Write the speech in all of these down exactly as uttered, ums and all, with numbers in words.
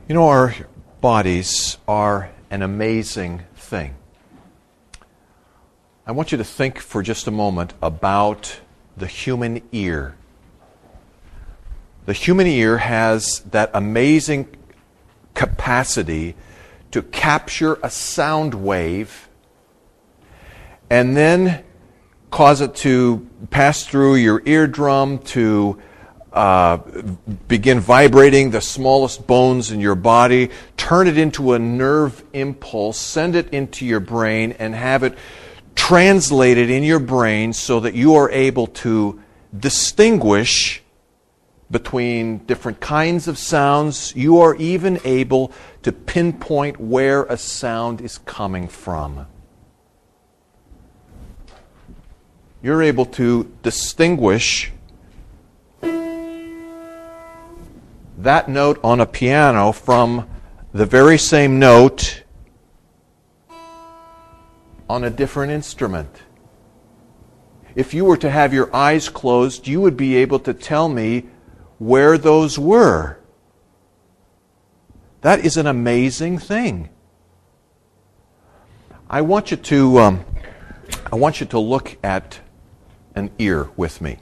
You know, our bodies are an amazing thing. I want you to think for just a moment about the human ear. The human ear has that amazing capacity to capture a sound wave and then cause it to pass through your eardrum to uh, begin vibrating the smallest bones in your body, turn it into a nerve impulse, send it into your brain, and have it translated in your brain so that you are able to distinguish between different kinds of sounds. You are even able to pinpoint where a sound is coming from. You're able to distinguish that note on a piano from the very same note on a different instrument. If you were to have your eyes closed, you would be able to tell me where those were. That is an amazing thing. I want you to um, I want you to look at an ear with me.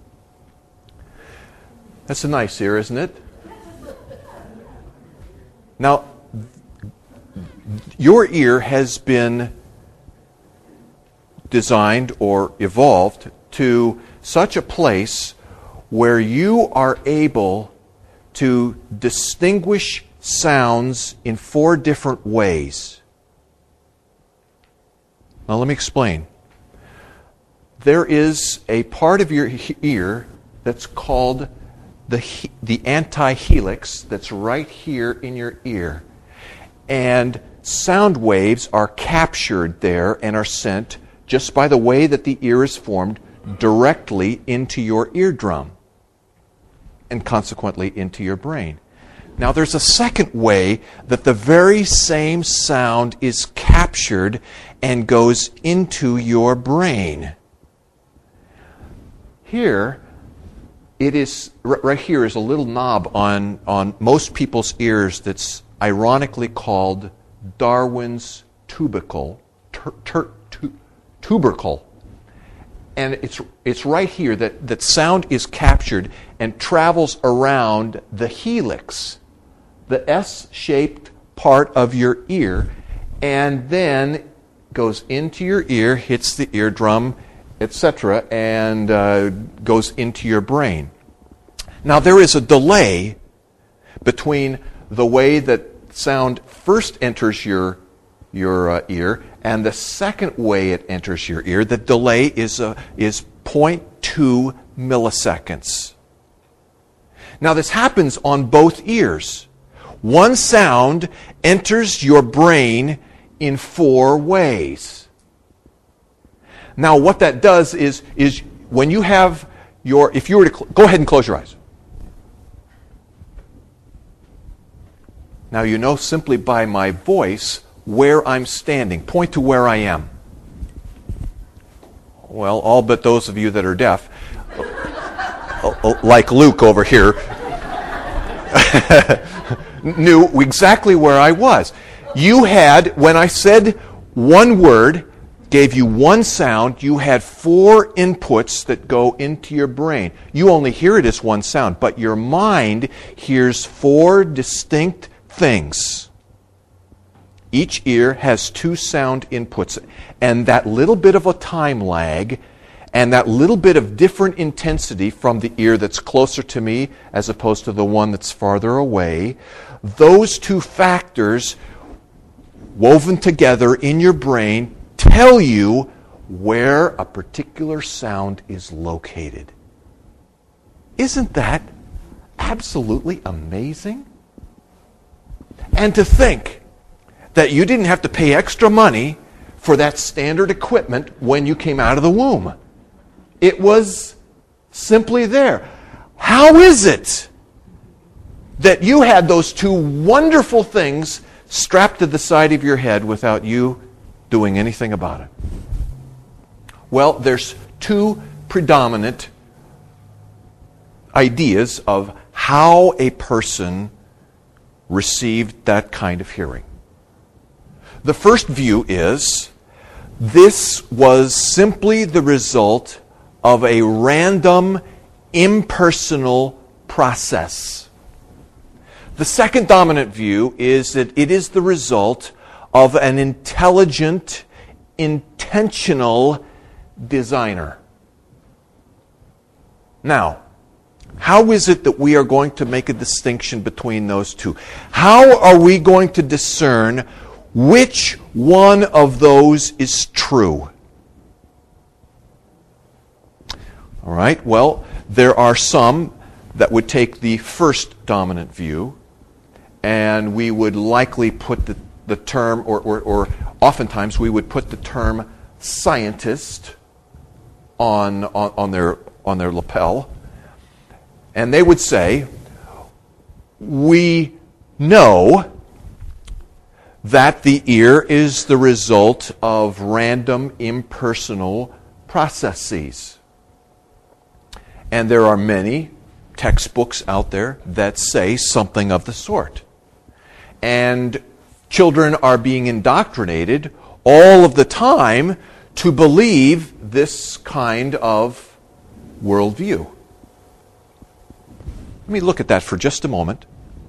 That's a nice ear, isn't it? Now, your ear has been designed or evolved to such a place where you are able to distinguish sounds in four different ways. Now let me explain. There is a part of your ear that's called the, the antihelix that's right here in your ear. And sound waves are captured there and are sent just by the way that the ear is formed directly into your eardrum and consequently into your brain. Now there's a second way that the very same sound is captured and goes into your brain. Here, it is right here is a little knob on, on most people's ears that's ironically called Darwin's tubercle. Tur, tur, tu, tubercle. And it's it's right here that, that sound is captured and travels around the helix, the S-shaped part of your ear, and then goes into your ear, hits the eardrum, et cetera, and uh, goes into your brain. Now there is a delay between the way that sound first enters your your uh, ear and the second way it enters your ear. The delay is uh, is zero point two milliseconds. Now this happens on both ears. One sound enters your brain in four ways. Now what that does is is when you have your, if you were to, cl- go ahead and close your eyes. Now you know simply by my voice where I'm standing. Point to where I am. Well, all but those of you that are deaf, like Luke over here, knew exactly where I was. You had, when I said one word, gave you one sound, you had four inputs that go into your brain. You only hear it as one sound, but your mind hears four distinct things. Each ear has two sound inputs, and that little bit of a time lag and that little bit of different intensity from the ear that's closer to me as opposed to the one that's farther away, those two factors woven together in your brain tell you where a particular sound is located. Isn't that absolutely amazing? And to think that you didn't have to pay extra money for that standard equipment when you came out of the womb. It was simply there. How is it that you had those two wonderful things strapped to the side of your head without you doing anything about it? Well, there's two predominant ideas of how a person received that kind of hearing. The first view is this was simply the result of a random, impersonal process. The second dominant view is that it is the result of an intelligent, intentional designer. Now, how is it that we are going to make a distinction between those two? How are we going to discern which one of those is true? All right, well, there are some that would take the first dominant view, and we would likely put the, the term, or, or, or oftentimes we would put the term scientist on, on, on, their, on their lapel. And they would say, we know that the ear is the result of random, impersonal processes. And there are many textbooks out there that say something of the sort. And children are being indoctrinated all of the time to believe this kind of worldview. Let me look at that for just a moment.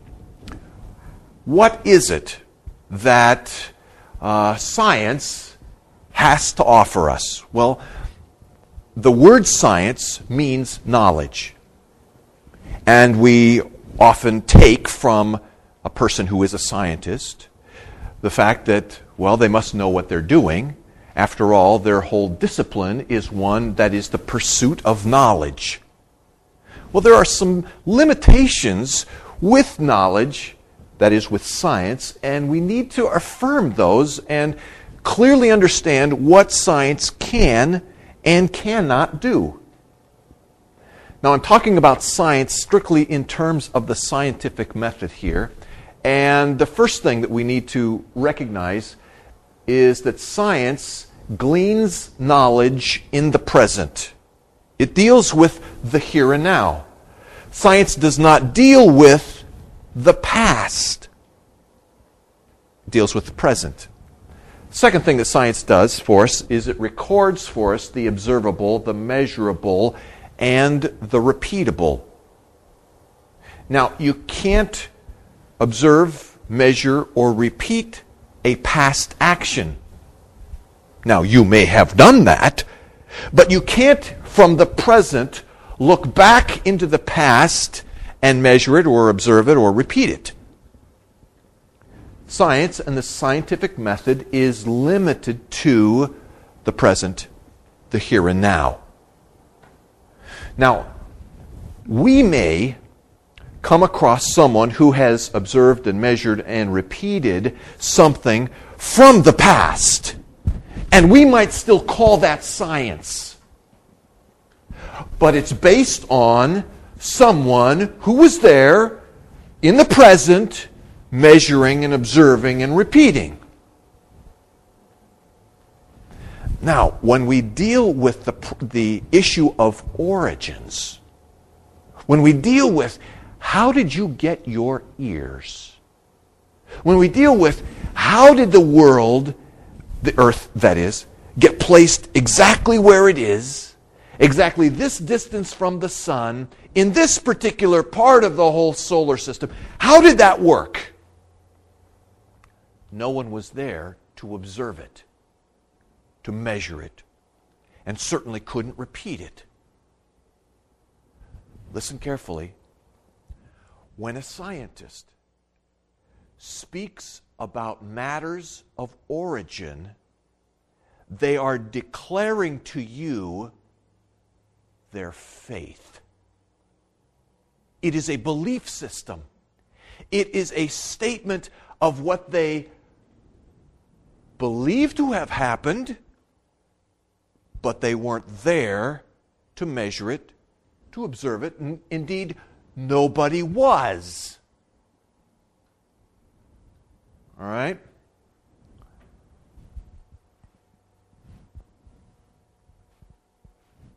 What is it that uh, science has to offer us? Well, the word science means knowledge. And we often take from a person who is a scientist the fact that, well, they must know what they're doing. After all, their whole discipline is one that is the pursuit of knowledge. Well, there are some limitations with knowledge, that is, with science, and we need to affirm those and clearly understand what science can and cannot do. Now, I'm talking about science strictly in terms of the scientific method here, and the first thing that we need to recognize is that science gleans knowledge in the present. It deals with the here and now. Science does not deal with the past. It deals with the present. Second thing that science does for us is it records for us the observable, the measurable, and the repeatable. Now, you can't observe, measure, or repeat a past action. Now, you may have done that, but you can't, from the present, look back into the past and measure it, or observe it, or repeat it. Science and the scientific method is limited to the present, the here and now. Now, we may come across someone who has observed and measured and repeated something from the past, and we might still call that science. But it's based on someone who was there in the present, measuring and observing and repeating. Now, when we deal with the, the issue of origins, when we deal with how did you get your ears, when we deal with how did the world, the earth that is, get placed exactly where it is, exactly this distance from the sun, in this particular part of the whole solar system, how did that work? No one was there to observe it, to measure it, and certainly couldn't repeat it. Listen carefully. When a scientist speaks about matters of origin, they are declaring to you their faith. It is a belief system. It is a statement of what they believe to have happened, but they weren't there to measure it, to observe it. And indeed, nobody was. All right?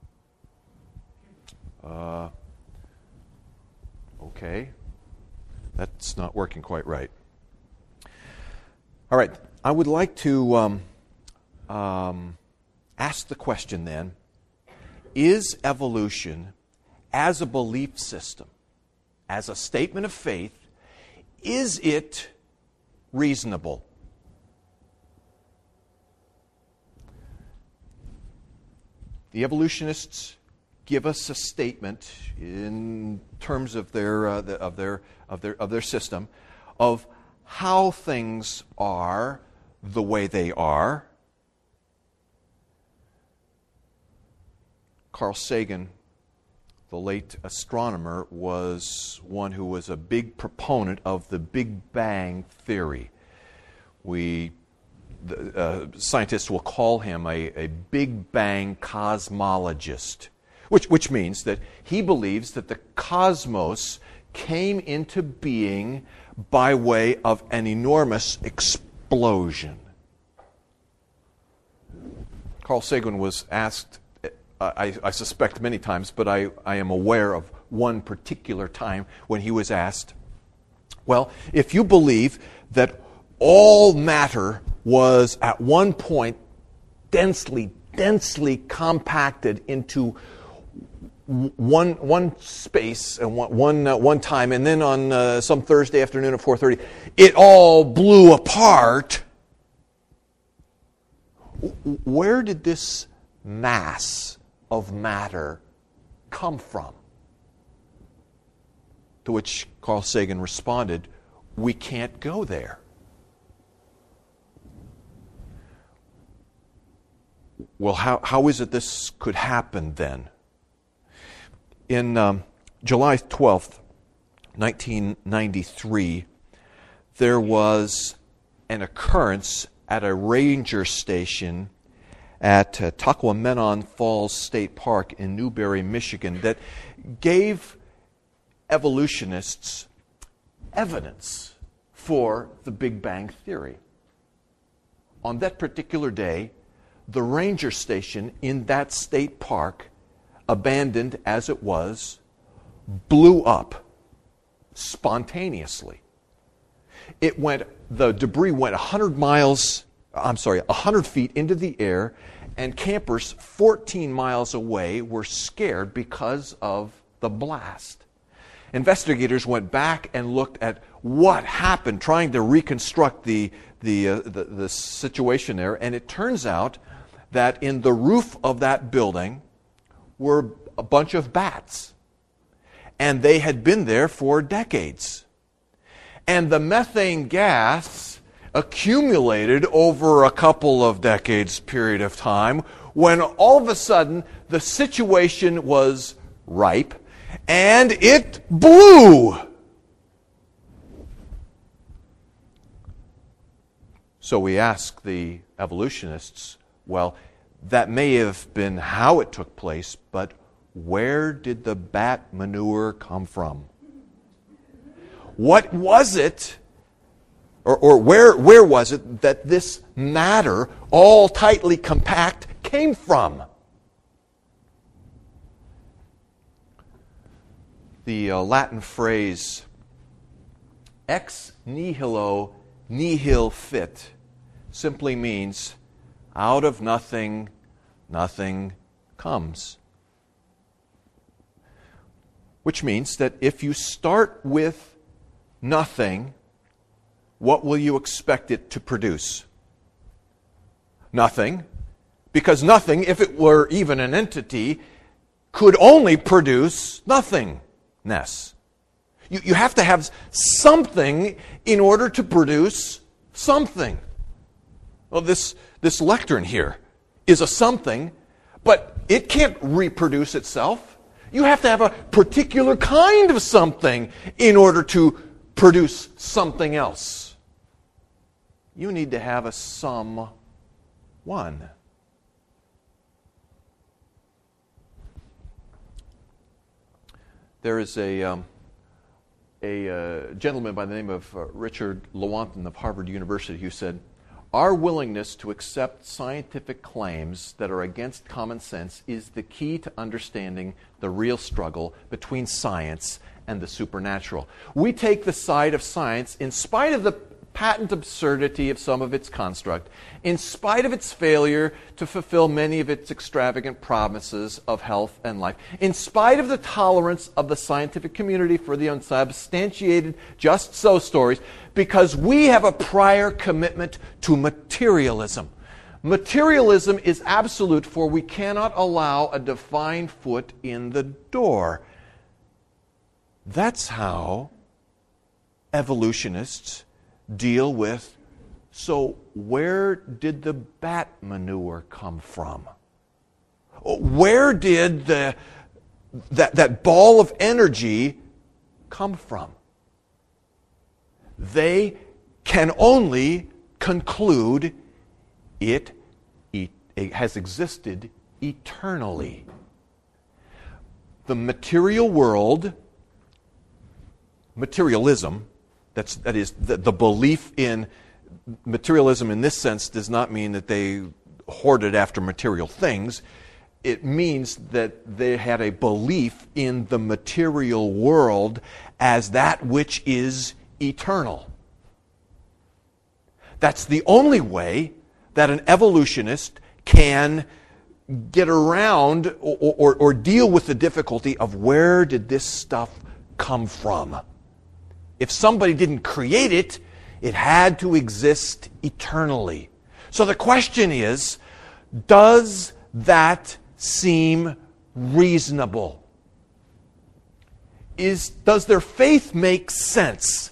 Uh, okay. That's not working quite right. All right, I would like to um, um, ask the question then, is evolution as a belief system, as a statement of faith, is it reasonable? The evolutionists give us a statement in terms of their uh, the, of their of their of their system of how things are the way they are. Carl Sagan, the late astronomer, was one who was a big proponent of the Big Bang theory. We the, uh, scientists will call him a, a Big Bang cosmologist, which which means that he believes that the cosmos came into being by way of an enormous explosion. Carl Sagan was asked, uh, I, I suspect many times, but I, I am aware of one particular time when he was asked, well, if you believe that all matter was at one point densely, densely compacted into one one space and one one, uh, one time, and then on uh, some Thursday afternoon at four thirty, it all blew apart. Where did this mass of matter come from? To which Carl Sagan responded, we can't go there. Well, how, how is it this could happen then? In um, July twelfth, nineteen ninety-three, there was an occurrence at a ranger station at uh, Tahquamenon Falls State Park in Newberry, Michigan, that gave evolutionists evidence for the Big Bang theory. On that particular day, the ranger station in that state park, abandoned as it was, blew up spontaneously. It went, the debris went one hundred miles, I'm sorry, one hundred feet into the air, and campers fourteen miles away were scared because of the blast. Investigators went back and looked at what happened, trying to reconstruct the, the, uh, the, the situation there, and it turns out that in the roof of that building were a bunch of bats. And they had been there for decades. And the methane gas accumulated over a couple of decades period of time when all of a sudden the situation was ripe and it blew. So we ask the evolutionists, well, that may have been how it took place, but where did the bat manure come from? What was it, or, or where, where was it that this matter, all tightly compact, came from? The uh, Latin phrase, ex nihilo nihil fit, simply means out of nothing, nothing comes. Which means that if you start with nothing, what will you expect it to produce? Nothing. Because nothing, if it were even an entity, could only produce nothingness. You, you have to have something in order to produce something. Well, this, this lectern here is a something, but it can't reproduce itself. You have to have a particular kind of something in order to produce something else. You need to have a someone. There is a, um, a uh, gentleman by the name of uh, Richard Lewontin of Harvard University who said, our willingness to accept scientific claims that are against common sense is the key to understanding the real struggle between science and the supernatural. We take the side of science, in spite of the patent absurdity of some of its construct, in spite of its failure to fulfill many of its extravagant promises of health and life, in spite of the tolerance of the scientific community for the unsubstantiated just so stories, because we have a prior commitment to materialism. Materialism is absolute, for we cannot allow a defined foot in the door. That's how evolutionists deal with, so where did the bat manure come from? Where did the, that, that ball of energy come from? They can only conclude it, it has existed eternally. The material world, materialism, That's, that is, the, the belief in materialism in this sense does not mean that they hoarded after material things. It means that they had a belief in the material world as that which is eternal. That's the only way that an evolutionist can get around or, or, or deal with the difficulty of where did this stuff come from. If somebody didn't create it, it had to exist eternally. So the question is, does that seem reasonable? Is, does their faith make sense?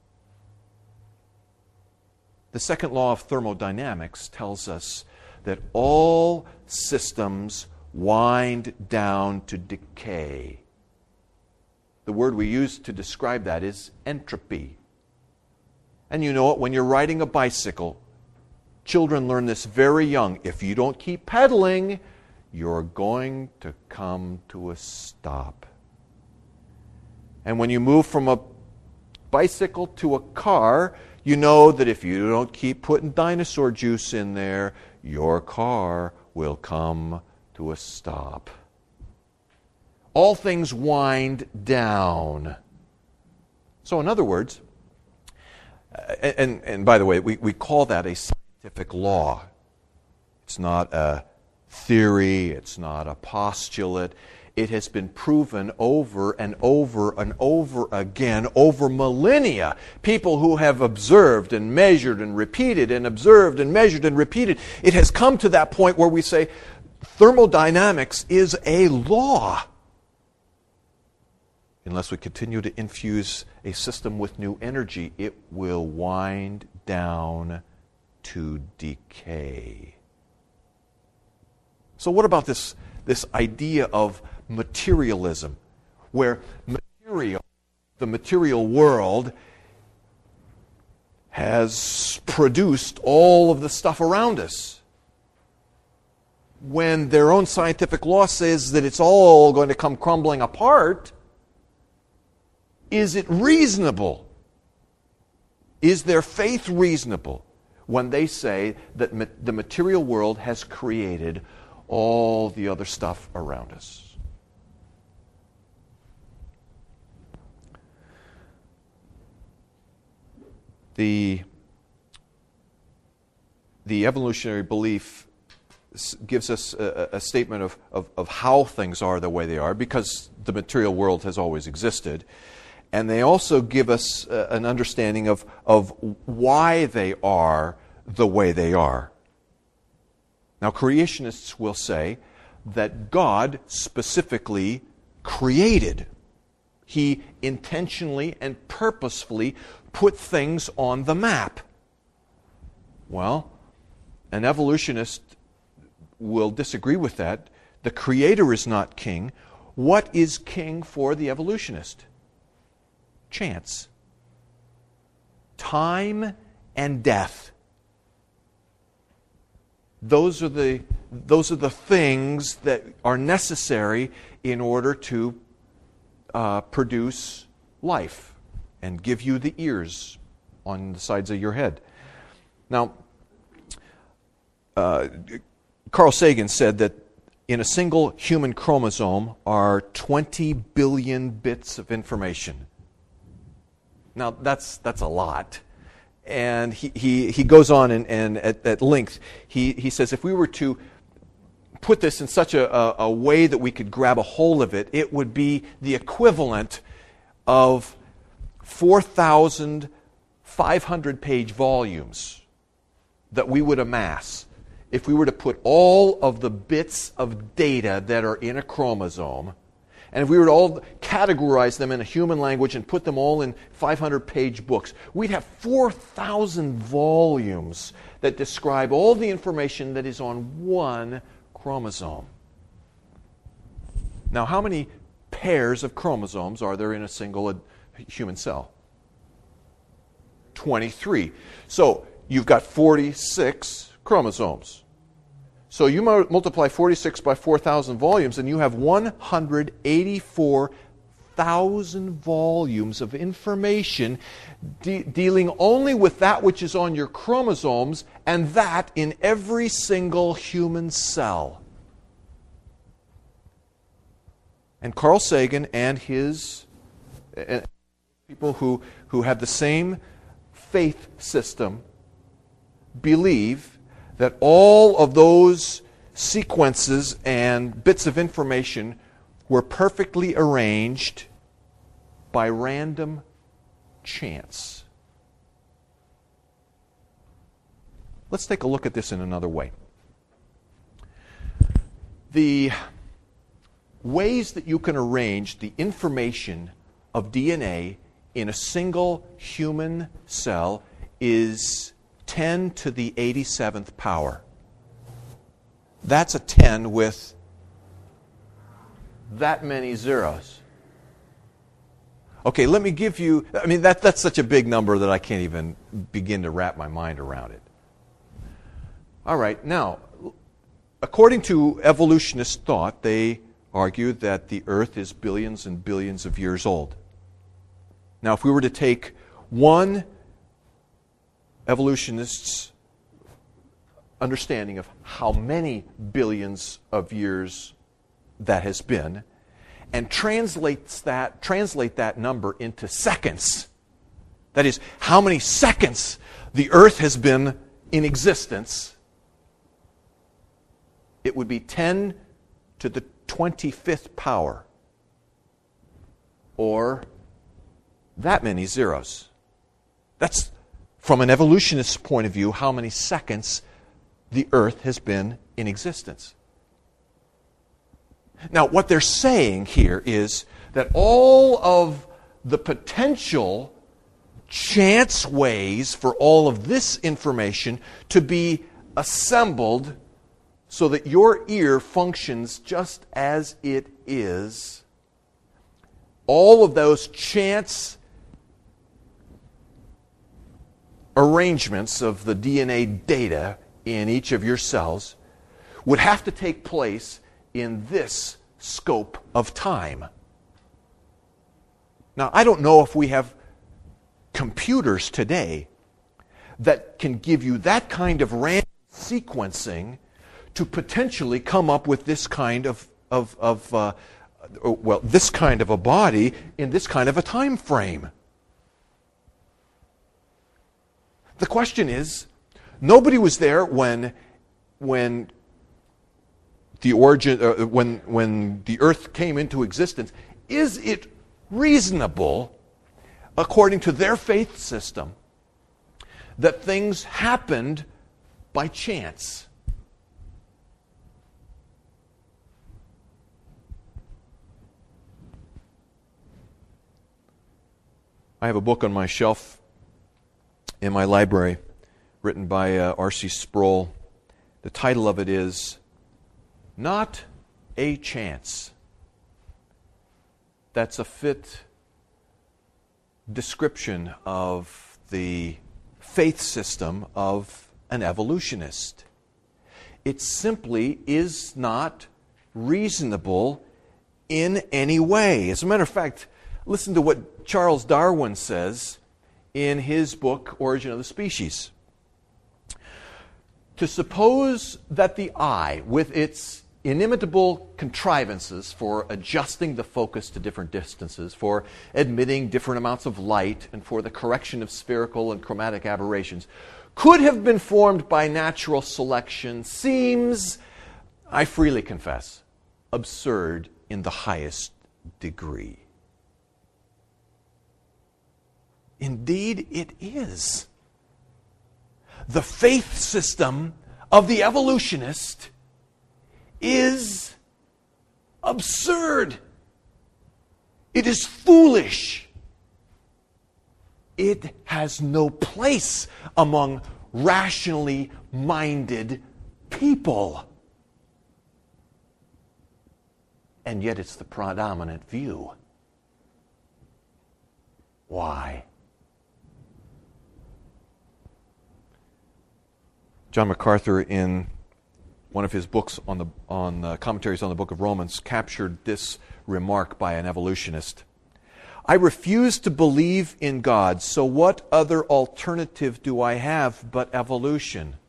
The second law of thermodynamics tells us that all systems wind down to decay. The word we use to describe that is entropy. And you know it, when you're riding a bicycle, children learn this very young. If you don't keep pedaling, you're going to come to a stop. And when you move from a bicycle to a car, you know that if you don't keep putting dinosaur juice in there, your car will come to a stop. All things wind down. So in other words, and, and by the way, we, we call that a scientific law. It's not a theory, it's not a postulate. It has been proven over and over and over again, over millennia. People who have observed and measured and repeated and observed and measured and repeated. It has come to that point where we say thermodynamics is a law. Unless we continue to infuse a system with new energy, it will wind down to decay. So what about this, this idea of materialism, where material, the material world has produced all of the stuff around us, when their own scientific law says that it's all going to come crumbling apart? Is it reasonable? Is their faith reasonable when they say that ma- the material world has created all the other stuff around us? The, the evolutionary belief gives us a, a statement of, of, of how things are the way they are, because the material world has always existed. And they also give us uh, an understanding of, of why they are the way they are. Now, creationists will say that God specifically created. He intentionally and purposefully put things on the map. Well, an evolutionist will disagree with that. The Creator is not king. What is king for the evolutionist? Chance. Time and death. Those are the those are the things that are necessary in order to uh, produce life and give you the ears on the sides of your head. Now, uh, Carl Sagan said that in a single human chromosome are twenty billion bits of information. Now, that's that's a lot. And he, he, he goes on and, and at, at length, he, he says if we were to put this in such a, a, a way that we could grab a hold of it, it would be the equivalent of four thousand five hundred page volumes that we would amass if we were to put all of the bits of data that are in a chromosome, and if we were to all categorize them in a human language and put them all in five hundred page books, we'd have four thousand volumes that describe all the information that is on one chromosome. Now, how many pairs of chromosomes are there in a single human cell? twenty-three. So, you've got forty-six chromosomes. So you multiply forty-six by four thousand volumes, and you have one hundred eighty-four thousand volumes of information de- dealing only with that which is on your chromosomes, and that in every single human cell. And Carl Sagan and his uh, people who, who have the same faith system believe that all of those sequences and bits of information were perfectly arranged by random chance. Let's take a look at this in another way. The ways that you can arrange the information of D N A in a single human cell is ten to the eighty-seventh power. That's a ten with that many zeros. Okay, let me give you, I mean, that, that's such a big number that I can't even begin to wrap my mind around it. All right, now, according to evolutionist thought, they argue that the Earth is billions and billions of years old. Now, if we were to take one evolutionist's understanding of how many billions of years that has been, and translates that, translate that number into seconds. That is, how many seconds the Earth has been in existence, it would be ten to the twenty-fifth power, or that many zeros. That's, from an evolutionist's point of view, how many seconds the Earth has been in existence. Now, what they're saying here is that all of the potential chance ways for all of this information to be assembled so that your ear functions just as it is, all of those chance arrangements of the D N A data in each of your cells would have to take place in this scope of time. Now, I don't know if we have computers today that can give you that kind of random sequencing to potentially come up with this kind of, of, of uh, well, this kind of a body in this kind of a time frame. The question is, nobody was there when, when the origin, uh, when when the Earth came into existence. Is it reasonable, according to their faith system, that things happened by chance? I have a book on my shelf in my library, written by uh, R C Sproul. The title of it is Not a Chance. That's a fit description of the faith system of an evolutionist. It simply is not reasonable in any way. As a matter of fact, listen to what Charles Darwin says in his book, Origin of the Species. To suppose that the eye, with its inimitable contrivances for adjusting the focus to different distances, for admitting different amounts of light, and for the correction of spherical and chromatic aberrations, could have been formed by natural selection seems, I freely confess, absurd in the highest degree. Indeed, it is. The faith system of the evolutionist is absurd. It is foolish. It has no place among rationally minded people. And yet it's the predominant view. Why? John MacArthur, in one of his books on the on uh, commentaries on the book of Romans, captured this remark by an evolutionist. I refuse to believe in God, so what other alternative do I have but evolution?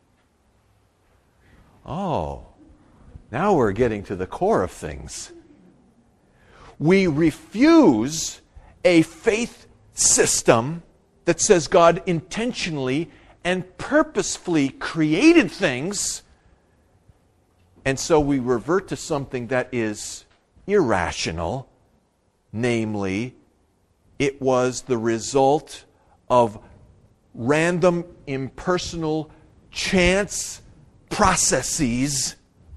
Oh, now we're getting to the core of things. We refuse a faith system that says God intentionally and purposefully created things, and so we revert to something that is irrational, namely, it was the result of random, impersonal, chance processes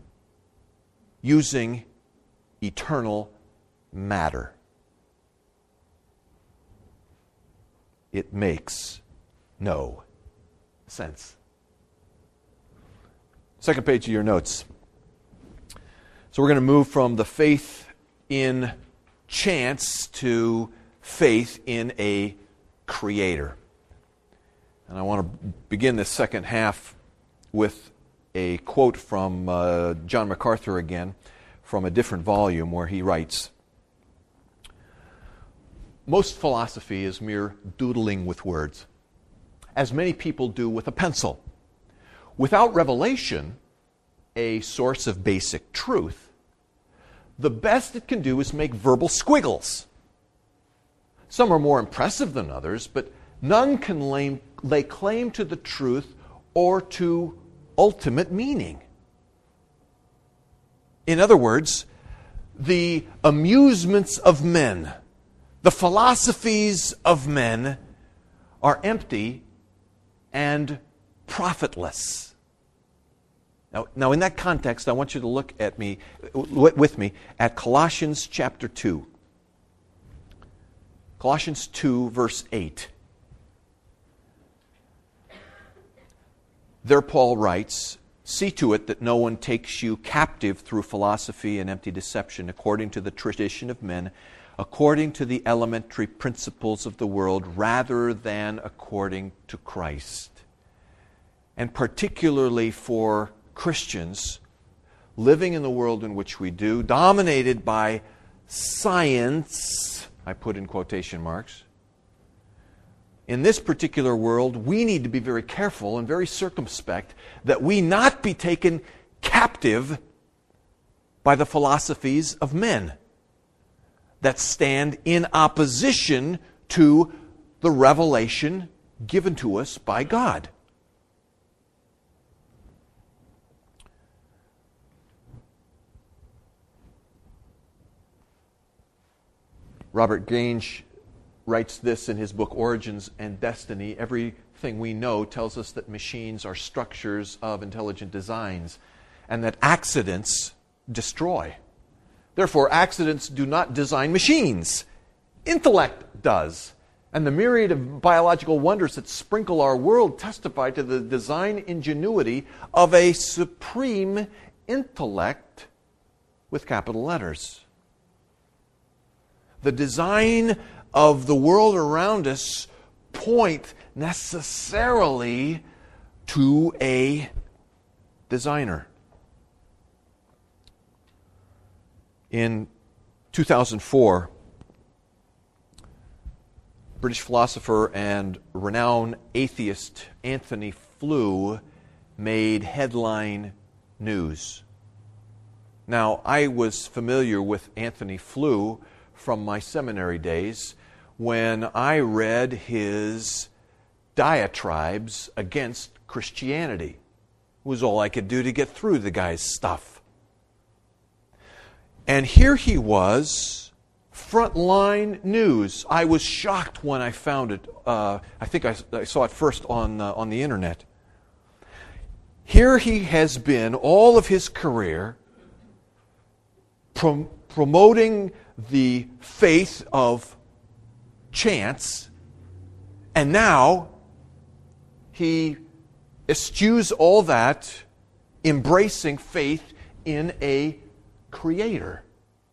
using eternal matter. It makes no sense. Second page of your notes. So we're going to move from the faith in chance to faith in a creator. And I want to begin this second half with a quote from uh, John MacArthur again, from a different volume where he writes, most philosophy is mere doodling with words, as many people do with a pencil. Without revelation, a source of basic truth, the best it can do is make verbal squiggles. Some are more impressive than others, but none can lay, lay claim to the truth or to ultimate meaning. In other words, the amusements of men, the philosophies of men are empty and profitless. Now, now in that context, I want you to look at me, with me, at Colossians chapter two. Colossians two, verse eight. There Paul writes, see to it that no one takes you captive through philosophy and empty deception, according to the tradition of men, according to the elementary principles of the world, rather than according to Christ. And particularly for Christians living in the world in which we do, dominated by science, I put in quotation marks. In this particular world, we need to be very careful and very circumspect that we not be taken captive by the philosophies of men that stand in opposition to the revelation given to us by God. Robert Gange writes this in his book, Origins and Destiny. Everything we know tells us that machines are structures of intelligent designs and that accidents destroy. Therefore, accidents do not design machines. Intellect does. And the myriad of biological wonders that sprinkle our world testify to the design ingenuity of a supreme intellect with capital letters. The design of the world around us point necessarily to a designer. In two thousand four, British philosopher and renowned atheist Anthony Flew made headline news. Now, I was familiar with Anthony Flew from my seminary days when I read his diatribes against Christianity. It was all I could do to get through the guy's stuff. And here he was, Frontline News. I was shocked when I found it. Uh, I think I, I saw it first on, uh, on the internet. Here he has been all of his career prom- promoting the faith of chance, and now he eschews all that, embracing faith in a creator.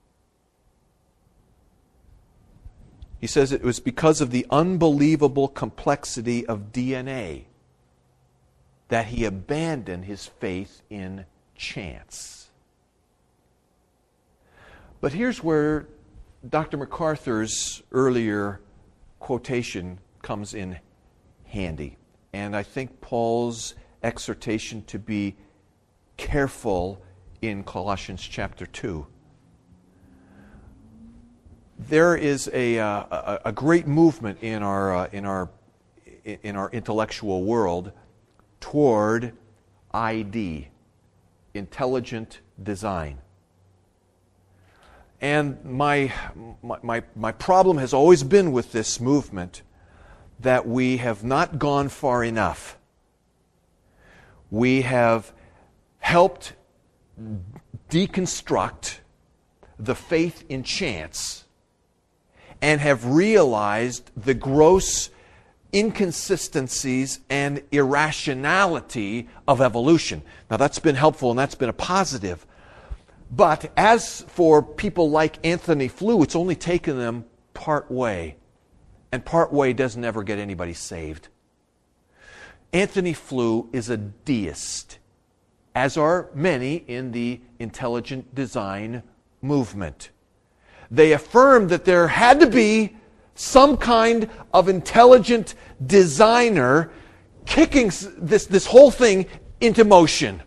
He says it was because of the unbelievable complexity of D N A that he abandoned his faith in chance. But here's where Doctor MacArthur's earlier quotation comes in handy. And I think Paul's exhortation to be careful in Colossians chapter two. There is a, uh, a, a great movement in our, uh, in, our, in our intellectual world toward I D, intelligent design. And my, my, my problem has always been with this movement that we have not gone far enough. We have helped deconstruct the faith in chance and have realized the gross inconsistencies and irrationality of evolution. Now that's been helpful and that's been a positive. But as for people like Anthony Flew, it's only taken them part way. And part way doesn't ever get anybody saved. Anthony Flew is a deist, as are many in the intelligent design movement. They affirmed that there had to be some kind of intelligent designer kicking this, this whole thing into motion.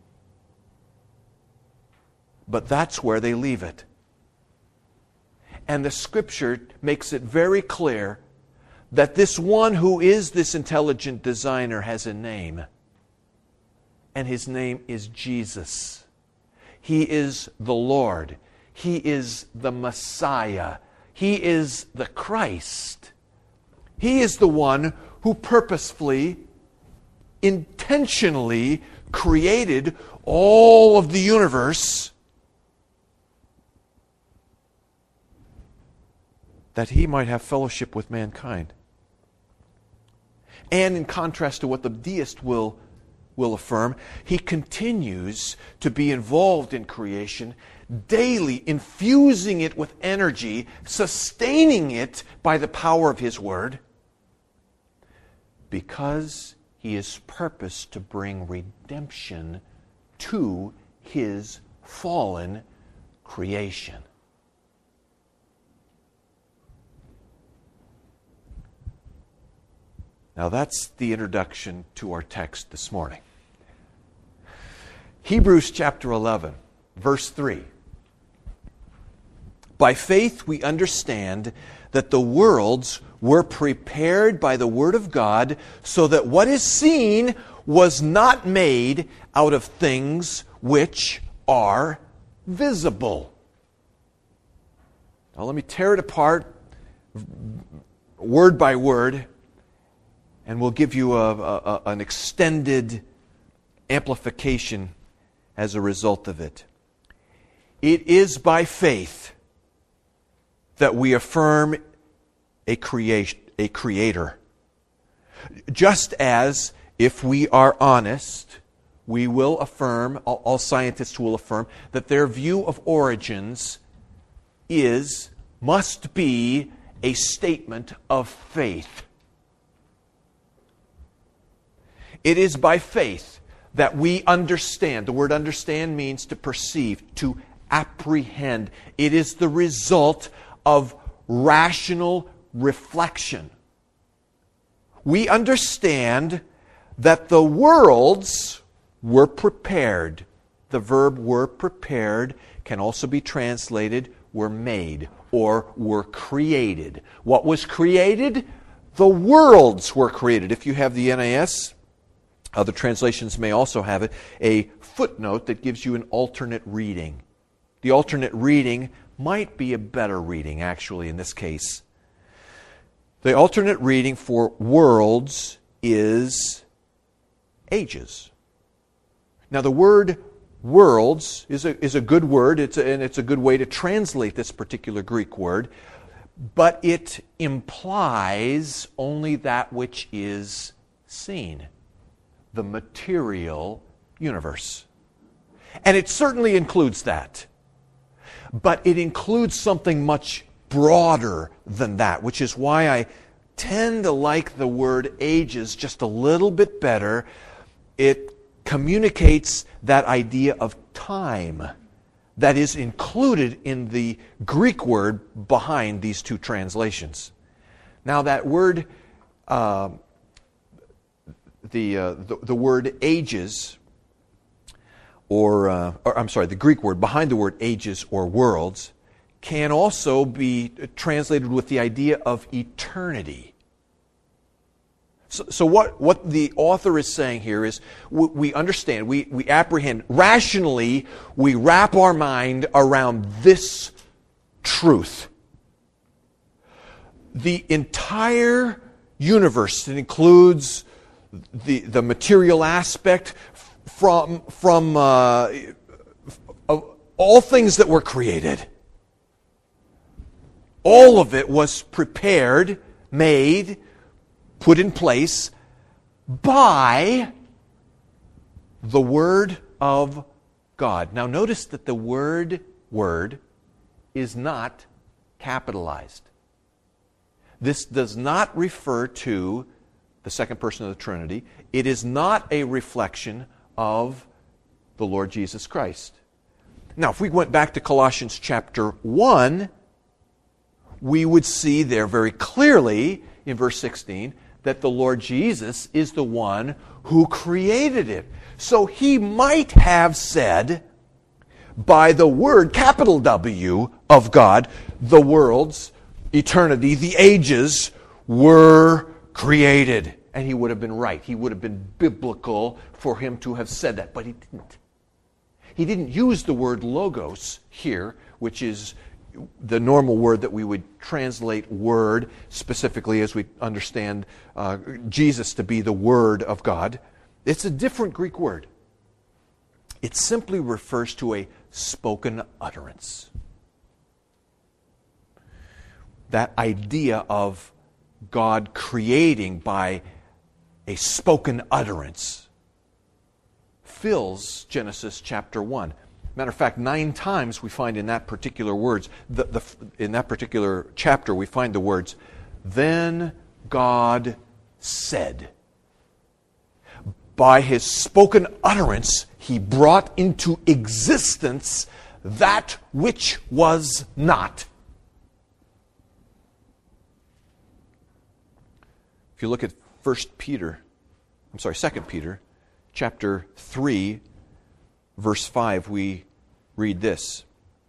But that's where they leave it. And the Scripture makes it very clear that this one who is this intelligent designer has a name. And his name is Jesus. He is the Lord. He is the Messiah. He is the Christ. He is the one who purposefully, intentionally created all of the universe that he might have fellowship with mankind. And in contrast to what the deist will, will affirm, he continues to be involved in creation, daily infusing it with energy, sustaining it by the power of his word, because he is purposed to bring redemption to his fallen creation. Now that's the introduction to our text this morning. Hebrews chapter eleven, verse three. By faith we understand that the worlds were prepared by the word of God, so that what is seen was not made out of things which are visible. Now let me tear it apart word by word, and we'll give you a, a, an extended amplification as a result of it. It is by faith that we affirm a, creation, a creator. Just as, if we are honest, we will affirm, all, all scientists will affirm, that their view of origins is, must be a statement of faith. It is by faith that we understand. The word understand means to perceive, to apprehend. It is the result of rational reflection. We understand that the worlds were prepared. the verb were prepared can also be translated were made or were created. What was created? The worlds were created. If you have the N A S, other translations may also have it, a footnote that gives you an alternate reading. The alternate reading might be a better reading, actually, in this case. The alternate reading for worlds is ages. Now, the word worlds is a, is a good word, it's a, and it's a good way to translate this particular Greek word, but it implies only that which is seen, the material universe. And it certainly includes that. But it includes something much broader than that, which is why I tend to like the word ages just a little bit better. It communicates that idea of time that is included in the Greek word behind these two translations. Now that word, uh, the, uh, the the word ages, or, uh, or I'm sorry, the Greek word behind the word ages or worlds, can also be translated with the idea of eternity. So, so what, what the author is saying here is we, we understand, we, we apprehend, rationally, we wrap our mind around this truth. The entire universe, that includes the, the material aspect, from, from uh, all things that were created, all of it was prepared, made, put in place by the Word of God. Now notice that the word, word, is not capitalized. This does not refer to the second person of the Trinity. It is not a reflection of the Lord Jesus Christ. Now, if we went back to Colossians chapter one, we would see there very clearly in verse sixteen that the Lord Jesus is the one who created it. So he might have said, by the word, capital W, of God, the worlds, eternity, the ages were created. And he would have been right. He would have been biblical for him to have said that, but he didn't. He didn't use the word logos here, which is the normal word that we would translate word, specifically as we understand uh, Jesus to be the Word of God. It's a different Greek word. It simply refers to a spoken utterance. That idea of God creating by a spoken utterance fills Genesis chapter one. Matter of fact, nine times we find in that particular words, the, the, in that particular chapter, we find the words, "Then God said." By his spoken utterance, he brought into existence that which was not. If you look at First Peter, I'm sorry, Second Peter, chapter three, verse five, we read this.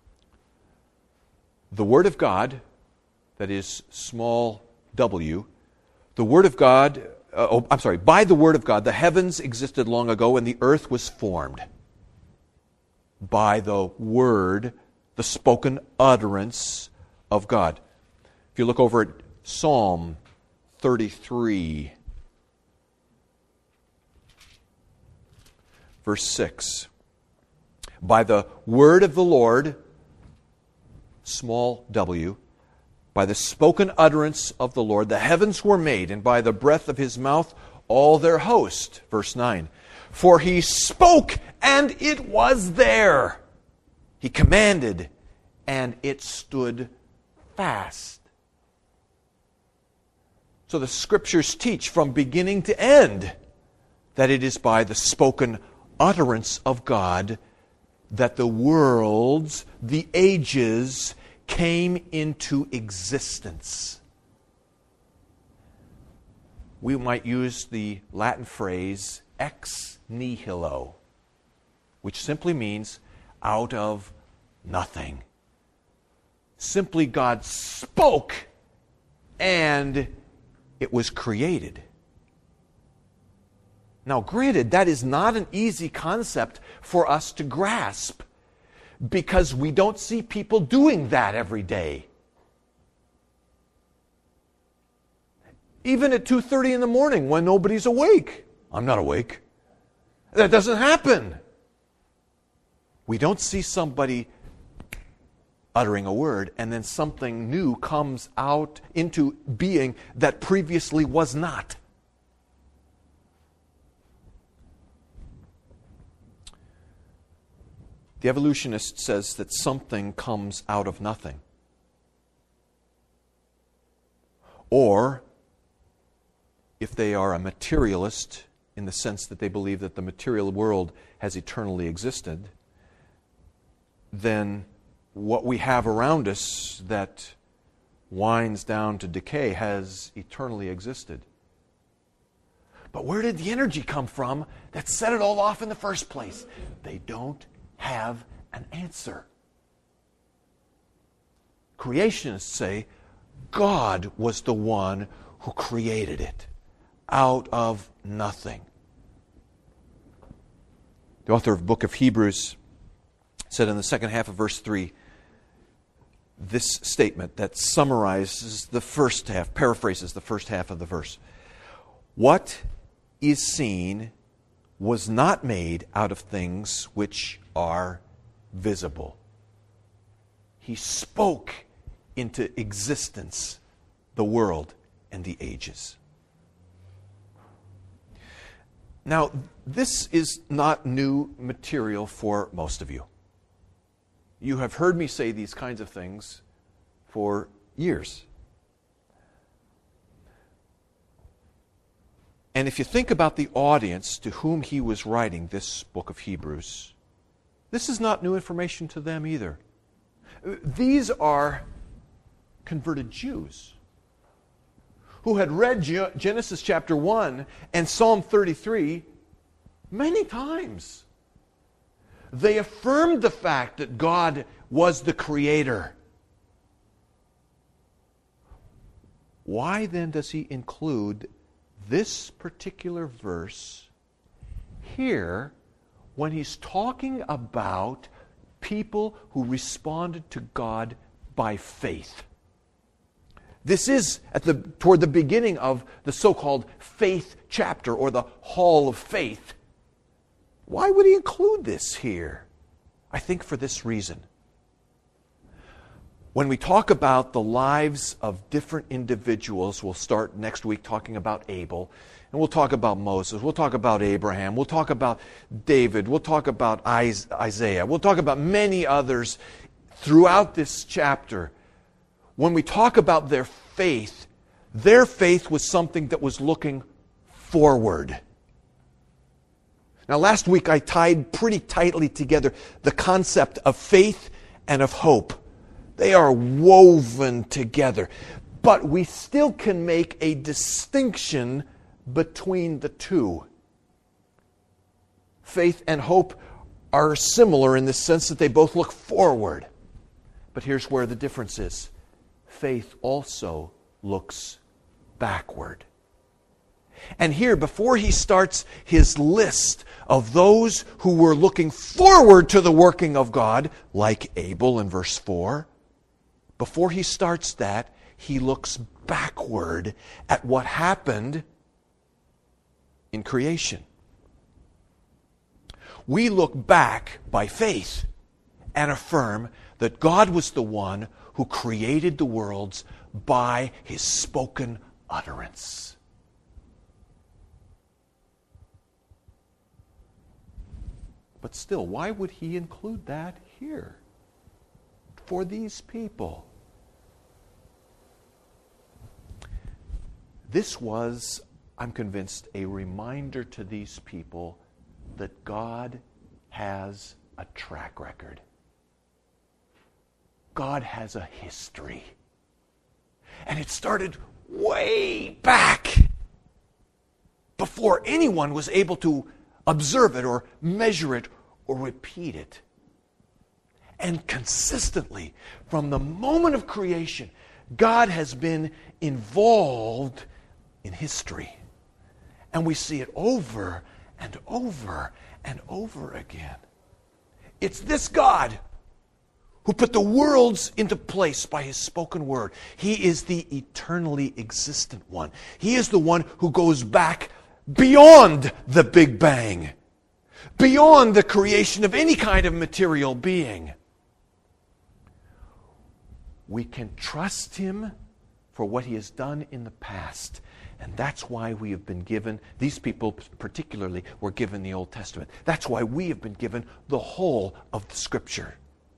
The Word of God, that is small w, the Word of God, uh, oh, I'm sorry, by the Word of God, the heavens existed long ago and the earth was formed. By the Word, the spoken utterance of God. If you look over at Psalm thirty-three, verse six. By the word of the Lord, small w, by the spoken utterance of the Lord, the heavens were made, and by the breath of his mouth, all their host. Verse nine. For he spoke, and it was there. He commanded, and it stood fast. So the Scriptures teach from beginning to end that it is by the spoken utterance of God that the worlds, the ages, came into existence. We might use the Latin phrase ex nihilo. which simply means out of nothing. Simply God spoke and it was created. Now, granted, that is not an easy concept for us to grasp because we don't see people doing that every day. Even at two thirty in the morning when nobody's awake. I'm not awake. That doesn't happen. We don't see somebody uttering a word and then something new comes out into being that previously was not. The evolutionist says that something comes out of nothing. Or, if they are a materialist, in the sense that they believe that the material world has eternally existed, then what we have around us that winds down to decay has eternally existed. But where did the energy come from that set it all off in the first place? They don't have an answer. Creationists say God was the one who created it out of nothing. The author of the book of Hebrews said in the second half of verse three, this statement that summarizes the first half, paraphrases the first half of the verse. What is seen was not made out of things which are visible. He spoke into existence the world and the ages. Now, this is not new material for most of you. You have heard me say these kinds of things for years. And if you think about the audience to whom he was writing this book of Hebrews, this is not new information to them either. These are converted Jews who had read Genesis chapter one and Psalm thirty-three many times. They affirmed the fact that God was the creator. Why then does he include this particular verse here when he's talking about people who responded to God by faith? This is at the toward the beginning of the so-called faith chapter, or the hall of faith. Why would he include this here? I think for this reason. When we talk about the lives of different individuals, we'll start next week talking about Abel, and we'll talk about Moses, we'll talk about Abraham, we'll talk about David, we'll talk about Isaiah, we'll talk about many others throughout this chapter. When we talk about their faith, their faith was something that was looking forward. Now, last week I tied pretty tightly together the concept of faith and of hope. They are woven together. But we still can make a distinction between the two. Faith and hope are similar in the sense that they both look forward. But here's where the difference is. Faith also looks backward. And here, before he starts his list of those who were looking forward to the working of God, like Abel in verse four, before he starts that, he looks backward at what happened in creation. We look back by faith and affirm that God was the one who created the worlds by his spoken utterance. But still, why would he include that here for these people? This was, I'm convinced, a reminder to these people that God has a track record. God has a history. And it started way back before anyone was able to observe it or measure it or repeat it. And consistently, from the moment of creation, God has been involved in history. And we see it over and over and over again. It's this God who put the worlds into place by His spoken word. He is the eternally existent one. He is the one who goes back beyond the Big Bang, beyond the creation of any kind of material being. We can trust Him for what He has done in the past. And that's why we have been given, these people particularly were given the Old Testament. That's why we have been given the whole of the Scripture.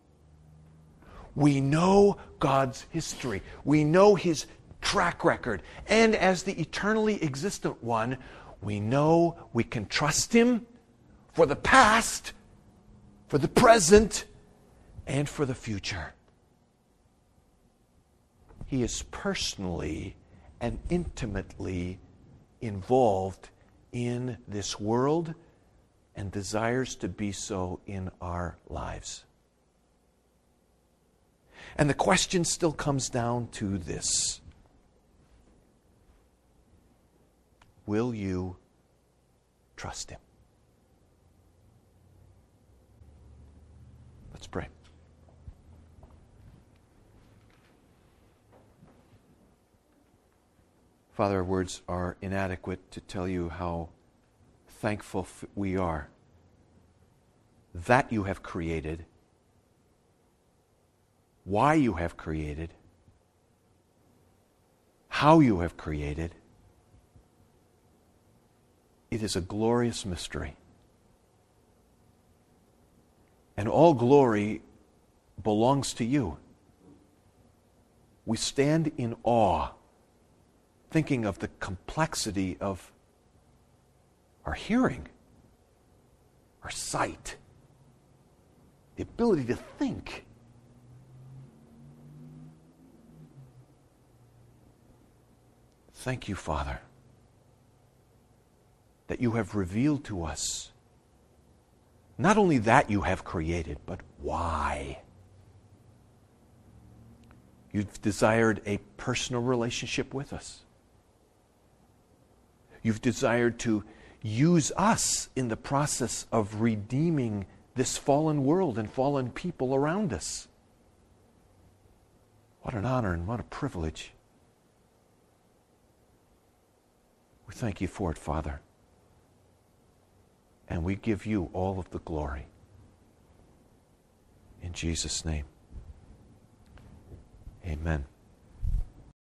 We know God's history. We know His track record. And as the eternally existent one, we know we can trust Him for the past, for the present, and for the future. He is personally and intimately involved in this world and desires to be so in our lives. And the question still comes down to this: will you trust Him? Let's pray. Father, our words are inadequate to tell you how thankful we are that you have created, why you have created, how you have created. It is a glorious mystery. And all glory belongs to you. We stand in awe, thinking of the complexity of our hearing, our sight, the ability to think. Thank you, Father, that you have revealed to us not only that you have created, but why. You've desired a personal relationship with us. You've desired to use us in the process of redeeming this fallen world and fallen people around us. What an honor and what a privilege. We thank you for it, Father. And we give you all of the glory. In Jesus' name, amen.